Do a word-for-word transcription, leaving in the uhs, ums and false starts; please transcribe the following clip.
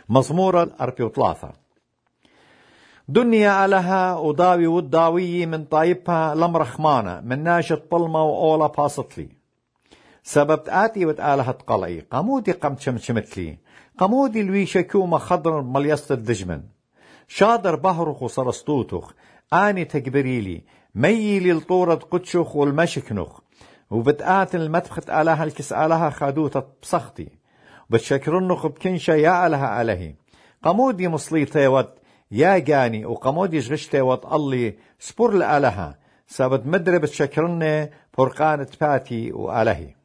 مزمور الأربي وثلاثة. دنيا ألها وضاوي والضاوي من طايبها لمرخمانة من ناشط طلمة وأولا باصتلي سبب آتي وتآلها تقلعي قمودي قمت شمشمتلي قمودي الويشة كومة خضر مليست الدجمن شادر بهرخ وصرستوتخ آني تكبريلي ميلي الطورة قدشخ والمشكنخ وبتآت المدفخة آلها الكس آلها خادوتة بسختي وبتشكرنخ بكنشة يا آلها آلهي قمودي مصليتي ود يا جاني وقمودي شغشتي ود اللي سبور لآلها سابت مدري بتشكرني فرقانة باتي وآلهي.